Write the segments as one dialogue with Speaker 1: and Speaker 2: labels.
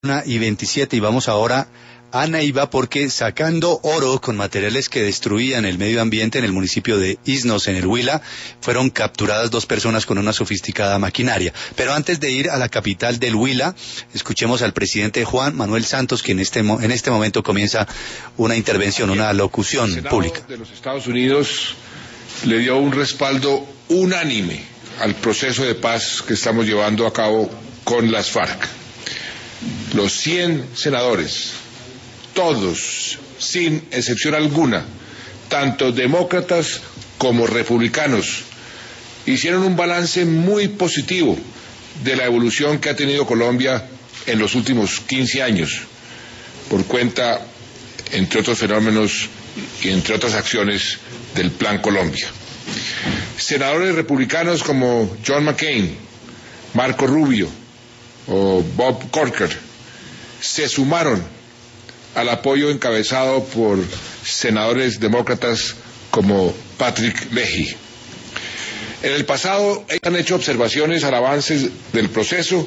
Speaker 1: 1:27 y vamos ahora a Neiva porque sacando oro con materiales que destruían el medio ambiente en el municipio de Isnos, en el Huila, fueron capturadas 2 personas con una sofisticada maquinaria. Pero antes de ir a la capital del Huila, escuchemos al presidente Juan Manuel Santos, que en este momento comienza una intervención, una locución pública.
Speaker 2: El Senado de los Estados Unidos le dio un respaldo unánime al proceso de paz que estamos llevando a cabo con las FARC. Los 100 senadores, todos, sin excepción alguna, tanto demócratas como republicanos, hicieron un balance muy positivo de la evolución que ha tenido Colombia en los últimos 15 años, por cuenta, entre otros fenómenos y entre otras acciones, del Plan Colombia. Senadores republicanos como John McCain, Marco Rubio o Bob Corker se sumaron al apoyo encabezado por senadores demócratas como Patrick Leahy. En el pasado ellos han hecho observaciones al avance del proceso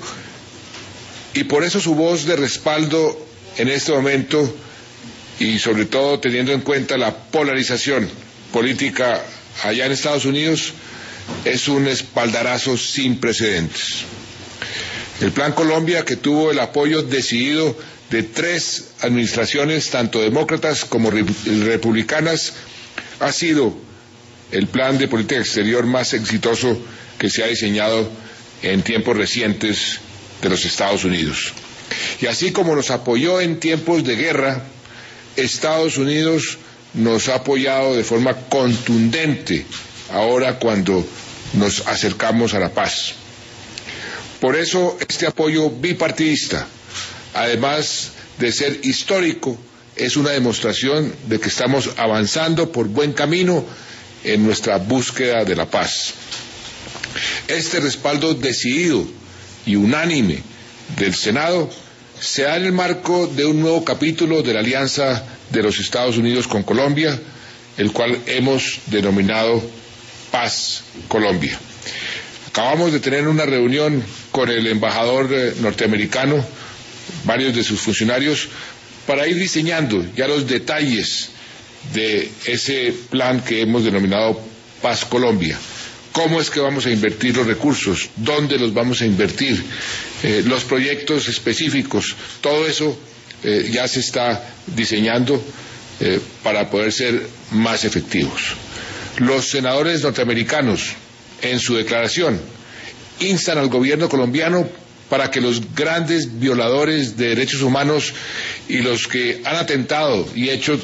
Speaker 2: y por eso su voz de respaldo en este momento, y sobre todo teniendo en cuenta la polarización política allá en Estados Unidos, es un espaldarazo sin precedentes. El Plan Colombia, que tuvo el apoyo decidido de 3 administraciones, tanto demócratas como republicanas, ha sido el plan de política exterior más exitoso que se ha diseñado en tiempos recientes de los Estados Unidos. Y así como nos apoyó en tiempos de guerra, Estados Unidos nos ha apoyado de forma contundente ahora cuando nos acercamos a la paz. Por eso este apoyo bipartidista, además de ser histórico, es una demostración de que estamos avanzando por buen camino en nuestra búsqueda de la paz. Este respaldo decidido y unánime del Senado se da en el marco de un nuevo capítulo de la alianza de los Estados Unidos con Colombia, el cual hemos denominado Paz Colombia. Acabamos de tener una reunión con el embajador norteamericano, varios de sus funcionarios, para ir diseñando ya los detalles de ese plan que hemos denominado Paz Colombia. ¿Cómo es que vamos a invertir los recursos? ¿Dónde los vamos a invertir? Los proyectos específicos, todo eso ya se está diseñando para poder ser más efectivos. Los senadores norteamericanos, en su declaración, instan al gobierno colombiano para que los grandes violadores de derechos humanos y los que han atentado y hecho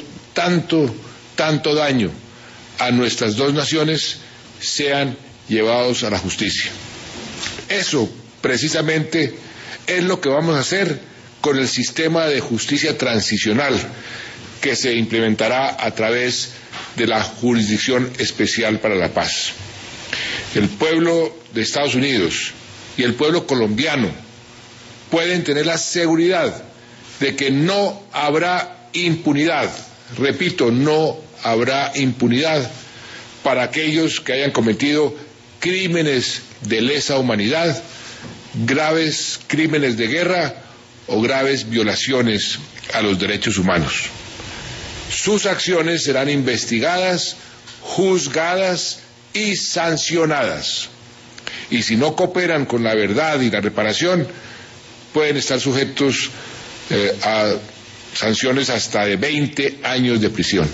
Speaker 2: tanto daño a nuestras 2 naciones sean llevados a la justicia. Eso precisamente es lo que vamos a hacer con el sistema de justicia transicional que se implementará a través de la Jurisdicción Especial para la Paz. El pueblo de Estados Unidos y el pueblo colombiano pueden tener la seguridad de que no habrá impunidad, repito, no habrá impunidad para aquellos que hayan cometido crímenes de lesa humanidad, graves crímenes de guerra o graves violaciones a los derechos humanos. Sus acciones serán investigadas, juzgadas y sancionadas. Y si no cooperan con la verdad y la reparación, pueden estar sujetos a sanciones hasta de 20 años de prisión.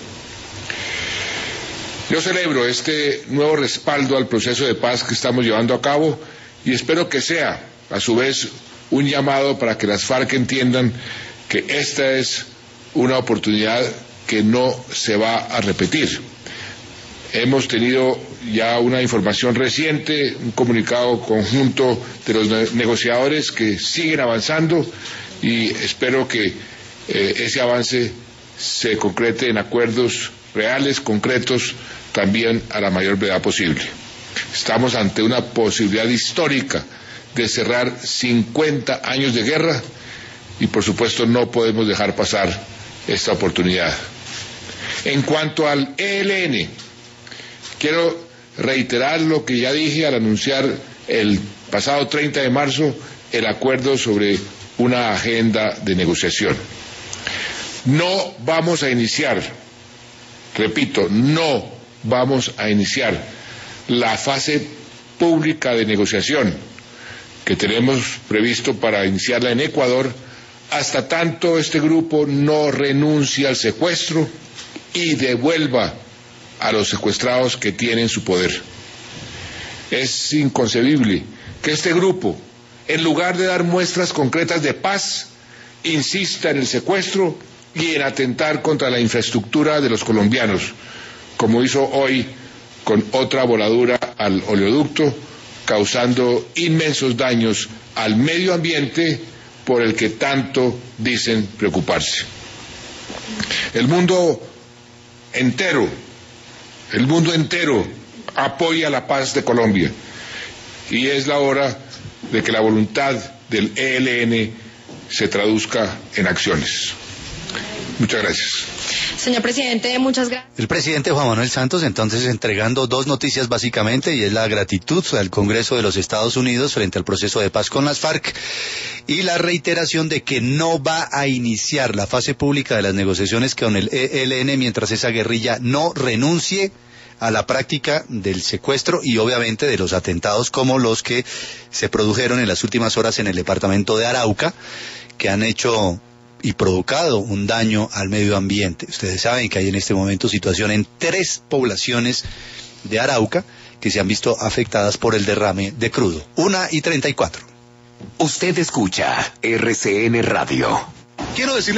Speaker 2: Yo celebro este nuevo respaldo al proceso de paz que estamos llevando a cabo y espero que sea, a su vez, un llamado para que las FARC entiendan que esta es una oportunidad que no se va a repetir. Hemos tenido ya una información reciente, un comunicado conjunto de los negociadores que siguen avanzando y espero que ese avance se concrete en acuerdos reales, concretos, también a la mayor brevedad posible. Estamos ante una posibilidad histórica de cerrar 50 años de guerra y por supuesto no podemos dejar pasar esta oportunidad. En cuanto al ELN, quiero reiterar lo que ya dije al anunciar el pasado 30 de marzo el acuerdo sobre una agenda de negociación. No vamos a iniciar, repito, no vamos a iniciar la fase pública de negociación que tenemos previsto para iniciarla en Ecuador hasta tanto este grupo no renuncie al secuestro y devuelva a los secuestrados que tienen su poder. Es inconcebible que este grupo, en lugar de dar muestras concretas de paz, insista en el secuestro y en atentar contra la infraestructura de los colombianos, como hizo hoy con otra voladura al oleoducto, causando inmensos daños al medio ambiente por el que tanto dicen preocuparse. El mundo entero apoya la paz de Colombia y es la hora de que la voluntad del ELN se traduzca en acciones. Muchas gracias.
Speaker 3: Señor presidente, muchas gracias.
Speaker 1: El presidente Juan Manuel Santos entonces entregando dos noticias básicamente, y es la gratitud al Congreso de los Estados Unidos frente al proceso de paz con las FARC y la reiteración de que no va a iniciar la fase pública de las negociaciones con el ELN mientras esa guerrilla no renuncie a la práctica del secuestro y obviamente de los atentados como los que se produjeron en las últimas horas en el departamento de Arauca, que han hecho y provocado un daño al medio ambiente. Ustedes saben que hay en este momento situación en 3 poblaciones de Arauca que se han visto afectadas por el derrame de crudo. 1:34.
Speaker 4: Usted escucha RCN Radio.
Speaker 1: Quiero decirle